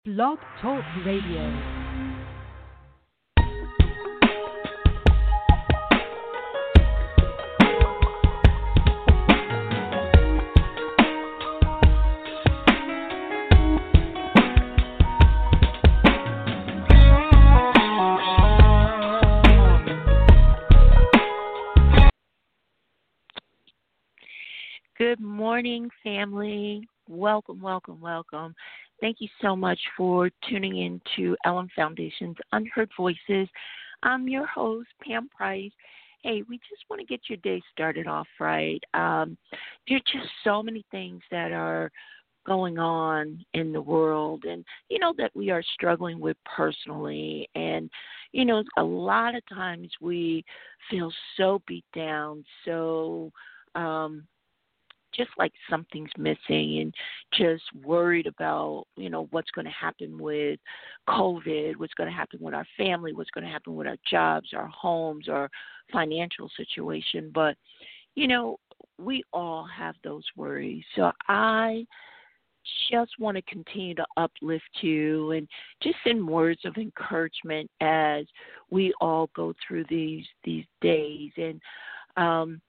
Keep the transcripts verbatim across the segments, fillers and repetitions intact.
Blog Talk Radio. Good morning, family. Welcome, welcome, welcome. Thank you so much for tuning in to Ellen Foundation's Unheard Voices. I'm your host, Pam Price. Hey, we just want to get your day started off right. Um, there are just so many things that are going on in the world and, you know, that we are struggling with personally. And, you know, a lot of times we feel so beat down, so um, just like something's missing and just worried about, you know, what's going to happen with COVID, what's going to happen with our family, what's going to happen with our jobs, our homes, our financial situation. But, you know, we all have those worries. So I just want to continue to uplift you and just in words of encouragement as we all go through these these days. And um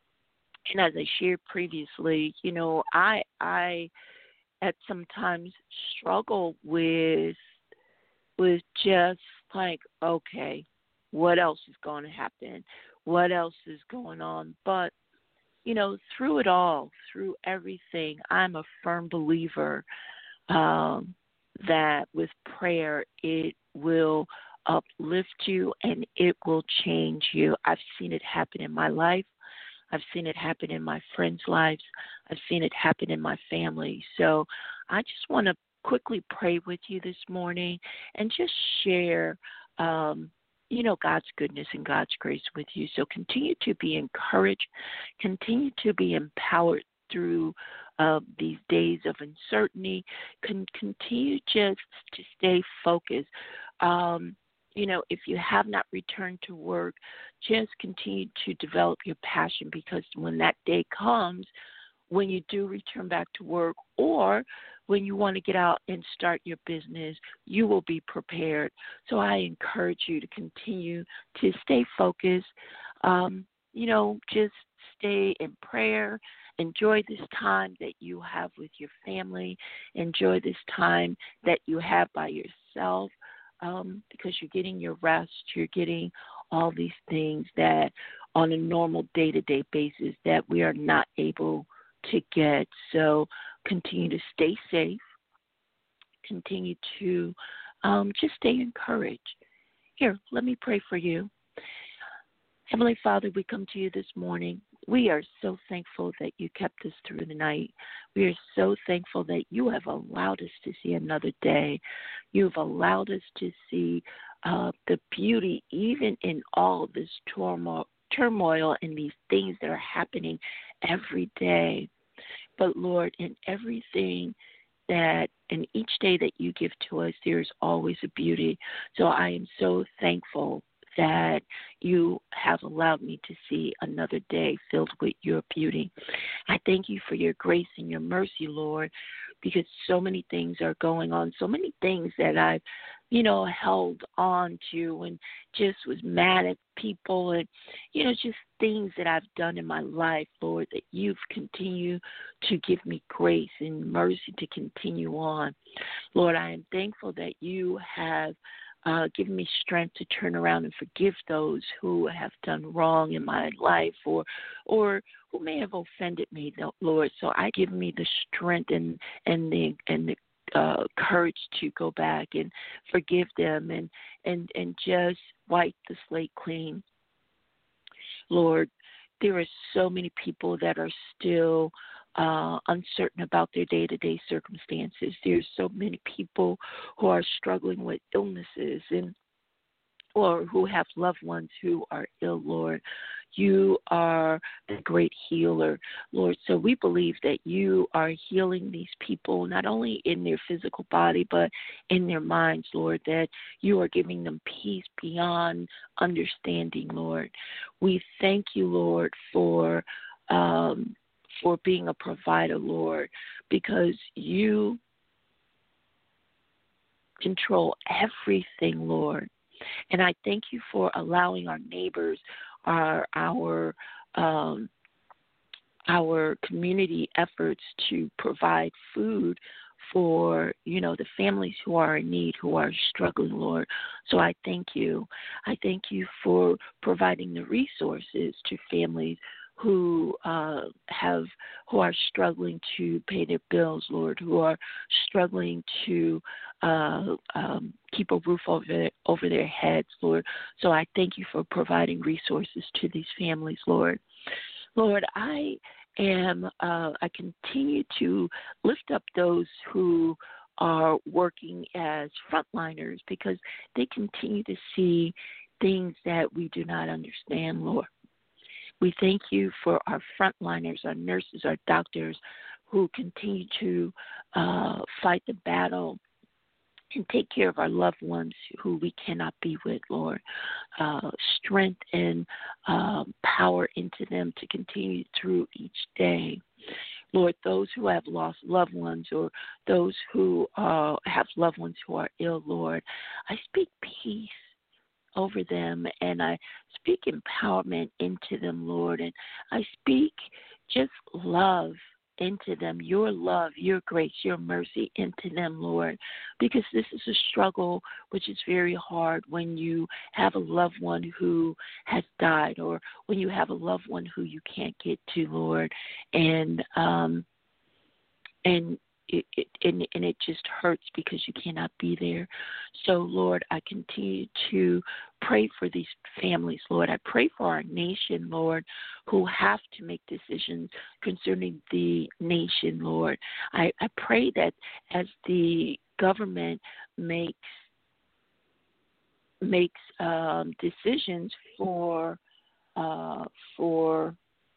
And as I shared previously, you know, I I at sometimes struggle with with just like, okay, what else is going to happen? What else is going on? But, you know, through it all, through everything, I'm a firm believer um, that with prayer, it will uplift you and it will change you. I've seen it happen in my life. I've seen it happen in my friends' lives. I've seen it happen in my family. So I just want to quickly pray with you this morning and just share, um, you know, God's goodness and God's grace with you. So continue to be encouraged. Continue to be empowered through uh, these days of uncertainty. Con- continue just to stay focused. Um, You know, if you have not returned to work, just continue to develop your passion because when that day comes, when you do return back to work or when you want to get out and start your business, you will be prepared. So I encourage you to continue to stay focused. Um, you know, just stay in prayer. Enjoy this time that you have with your family. Enjoy this time that you have by yourself. Um, because you're getting your rest, you're getting all these things that on a normal day-to-day basis that we are not able to get. So continue to stay safe, continue to um, just stay encouraged. Here, let me pray for you. Heavenly Father, we come to you this morning. We are so thankful that you kept us through the night. We are so thankful that you have allowed us to see another day. You've allowed us to see uh, the beauty even in all of this turmoil, turmoil and these things that are happening every day. But Lord, in everything that in each day that you give to us, there's always a beauty. So I am so thankful that you have allowed me to see another day filled with your beauty. I thank you for your grace and your mercy, Lord, because so many things are going on, so many things that I've, you know, held on to and just was mad at people and, you know, just things that I've done in my life, Lord, that you've continued to give me grace and mercy to continue on. Lord, I am thankful that you have Uh, give me strength to turn around and forgive those who have done wrong in my life or or who may have offended me, Lord. So I give me the strength and, and the and the uh, courage to go back and forgive them and, and, and just wipe the slate clean. Lord, there are so many people that are still uh, uncertain about their day-to-day circumstances. There's so many people who are struggling with illnesses and or who have loved ones who are ill, Lord. You are the great healer, Lord. So we believe that you are healing these people, not only in their physical body, but in their minds, Lord, that you are giving them peace beyond understanding, Lord. We thank you, Lord, for um, for being a provider, Lord, because you control everything, Lord. And I thank you for allowing our neighbors, our our um, our community efforts to provide food for, you know, the families who are in need, who are struggling, Lord. So I thank you. I thank you for providing the resources to families who uh, have, who are struggling to pay their bills, Lord, who are struggling to uh, um, keep a roof over their, over their heads, Lord. So I thank you for providing resources to these families, Lord. Lord, I am, uh, I continue to lift up those who are working as frontliners because they continue to see things that we do not understand, Lord. We thank you for our frontliners, our nurses, our doctors who continue to uh, fight the battle and take care of our loved ones who we cannot be with, Lord. Uh, strength and uh, power into them to continue through each day. Lord, those who have lost loved ones or those who uh, have loved ones who are ill, Lord, I speak peace over them, and I speak empowerment into them, Lord, and I speak just love into them, your love, your grace, your mercy into them, Lord, because this is a struggle which is very hard when you have a loved one who has died or when you have a loved one who you can't get to, Lord, and um, and It, it, and, and it just hurts because you cannot be there. So, Lord, I continue to pray for these families, Lord. I pray for our nation, Lord, who have to make decisions concerning the nation, Lord. I, I pray that as the government makes makes um, decisions for uh, for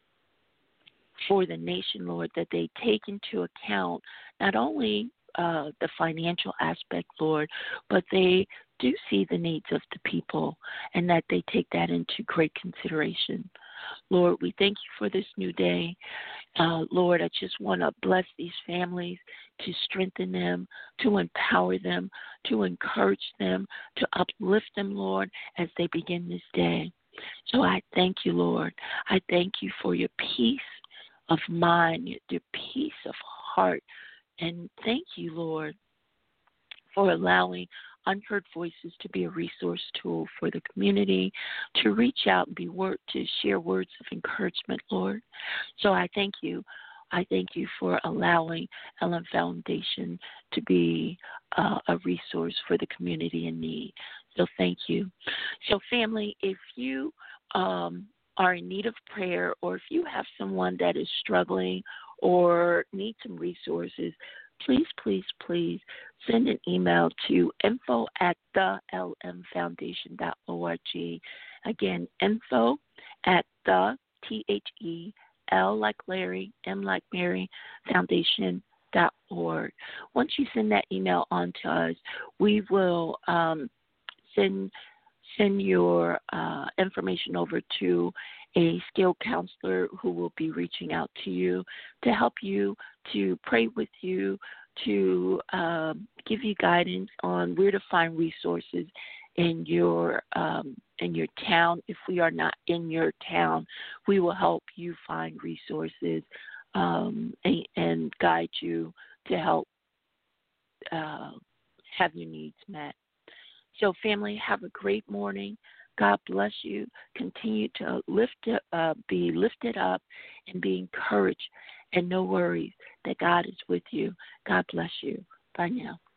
for the nation, Lord, that they take into account not only uh, the financial aspect, Lord, but they do see the needs of the people and that they take that into great consideration. Lord, we thank you for this new day. Uh, Lord, I just want to bless these families, to strengthen them, to empower them, to encourage them, to uplift them, Lord, as they begin this day. So I thank you, Lord. I thank you for your peace of mind, your peace of heart. And thank you, Lord, for allowing Unheard Voices to be a resource tool for the community, to reach out and be word, to share words of encouragement, Lord. So I thank you. I thank you for allowing Ellen Foundation to be uh, a resource for the community in need. So thank you. So family, if you um, are in need of prayer, or if you have someone that is struggling or needs some resources, please, please, please send an email to info at the l m foundation dot org. Again, info at the, T H E, L like Larry, M like Mary, foundation dot org. Once you send that email on to us, we will um, send Send your uh, information over to a skilled counselor who will be reaching out to you to help you, to pray with you, to um, give you guidance on where to find resources in your um, in your town. If we are not in your town, we will help you find resources um, and, and guide you to help uh, have your needs met. So, family, have a great morning. God bless you. Continue to lift, uh, be lifted up and be encouraged. And no worries that God is with you. God bless you. Bye now.